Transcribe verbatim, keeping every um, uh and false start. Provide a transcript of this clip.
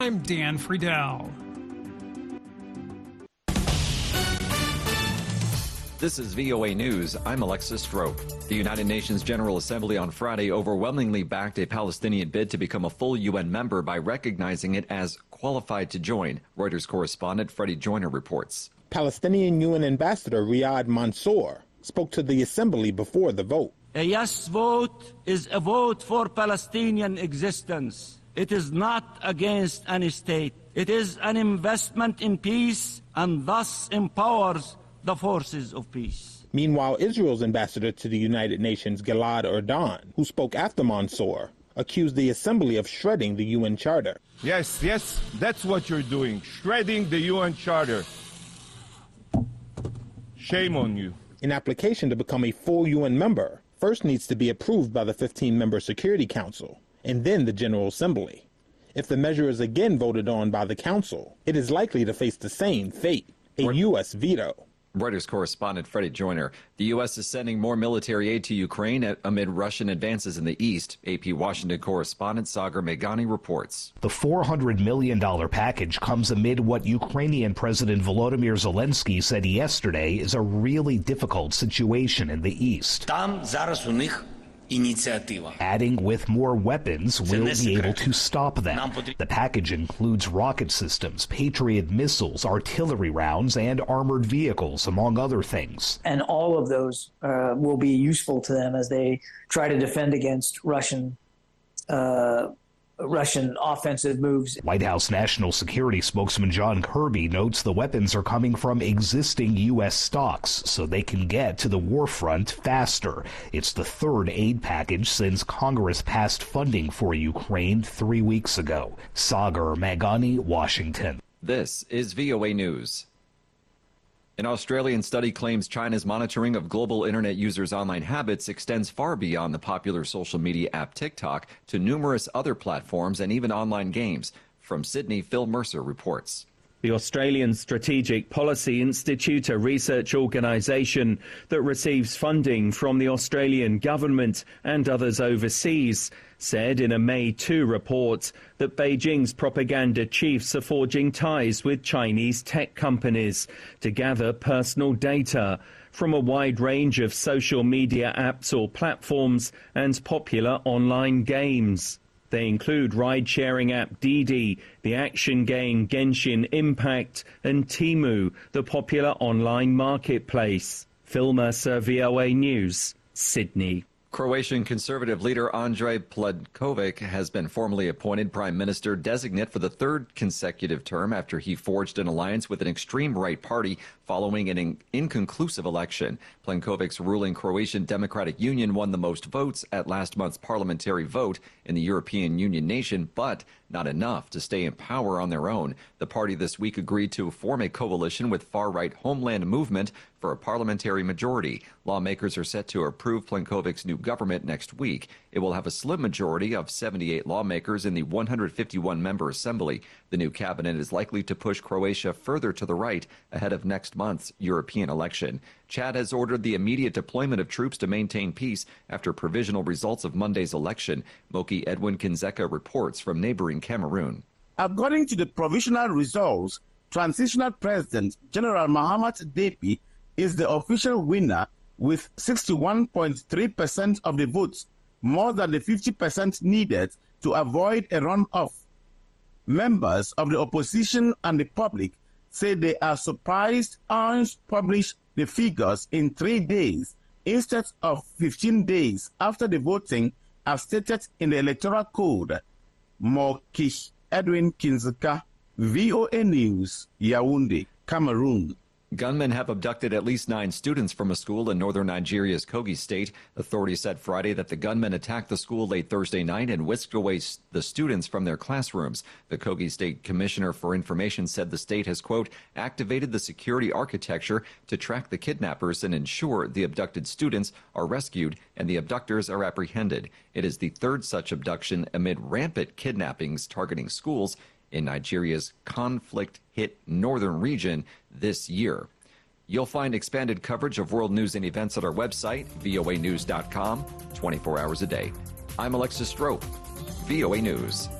I'm Dan Friedel. This is V O A News. I'm Alexis Strope. The United Nations General Assembly on Friday overwhelmingly backed a Palestinian bid to become a full U N member by recognizing it as qualified to join. Reuters correspondent Freddie Joyner reports. Palestinian U N Ambassador Riyad Mansour spoke to the assembly before the vote. A yes vote is a vote for Palestinian existence. It is not against any state. It is an investment in peace and thus empowers the forces of peace. Meanwhile, Israel's ambassador to the United Nations, Gilad Erdan, who spoke after Mansour, accused the assembly of shredding the U N Charter. Yes, yes, that's what you're doing, shredding the U N Charter. Shame on you. An application to become a full U N member first needs to be approved by the fifteen-member Security Council and then the General Assembly. If the measure is again voted on by the Council, it is likely to face the same fate, a U S veto. Reuters correspondent Freddie Joyner. The U S is sending more military aid to Ukraine amid Russian advances in the east. A P Washington correspondent Sagar Meghani reports. The four hundred million dollars package comes amid what Ukrainian President Volodymyr Zelensky said yesterday is a really difficult situation in the east. Там зараз у них ініціатива. Adding with more weapons will be able to stop them. The package includes rocket systems, Patriot missiles, artillery rounds, and armored vehicles, among other things. And all of those uh, will be useful to them as they try to defend against Russian uh, Russian offensive moves. White House National Security spokesman John Kirby notes the weapons are coming from existing U S stocks, so they can get to the war front faster. It's the third aid package since Congress passed funding for Ukraine three weeks ago. Sagar Meghani, Washington. This is V O A News. An Australian study claims China's monitoring of global internet users' online habits extends far beyond the popular social media app TikTok to numerous other platforms and even online games. From Sydney, Phil Mercer reports. The Australian Strategic Policy Institute, a research organisation that receives funding from the Australian government and others overseas, said in a May second report that Beijing's propaganda chiefs are forging ties with Chinese tech companies to gather personal data from a wide range of social media apps or platforms and popular online games. They include ride-sharing app Didi, the action game Genshin Impact, and Temu, the popular online marketplace. Phil Mercer, V O A News, Sydney. Croatian conservative leader Andrej Plenković has been formally appointed prime minister designate for the third consecutive term after he forged an alliance with an extreme right party following an in inconclusive election. Plenkovic's ruling Croatian Democratic Union won the most votes at last month's parliamentary vote in the European Union nation, but not enough to stay in power on their own. The party this week agreed to form a coalition with far-right Homeland Movement for a parliamentary majority. Lawmakers are set to approve Plenkovic's new government next week. It will have a slim majority of seventy-eight lawmakers in the one hundred fifty-one member assembly. The new cabinet is likely to push Croatia further to the right ahead of next month's European election. Chad has ordered the immediate deployment of troops to maintain peace after provisional results of Monday's election. Moki Edwin Kinzeka reports from neighboring Cameroon. According to the provisional results, transitional president General Mahamat Depi is the official winner with sixty-one point three percent of the votes, more than the fifty percent needed to avoid a runoff. Members of the opposition and the public say they are surprised Orange published the figures in three days instead of fifteen days after the voting as stated in the Electoral Code. Moki Edwin Kinzeka, V O A News, Yaoundé, Cameroon. Gunmen have abducted at least nine students from a school in northern Nigeria's Kogi state. Authorities said Friday that the gunmen attacked the school late Thursday night and whisked away the students from their classrooms. The Kogi State Commissioner for Information said the state has, quote, activated the security architecture to track the kidnappers and ensure the abducted students are rescued and the abductors are apprehended. It is the third such abduction amid rampant kidnappings targeting schools in Nigeria's conflict-hit northern region this year. You'll find expanded coverage of world news and events at our website, V O A news dot com, twenty-four hours a day. I'm Alexis Strope, V O A News.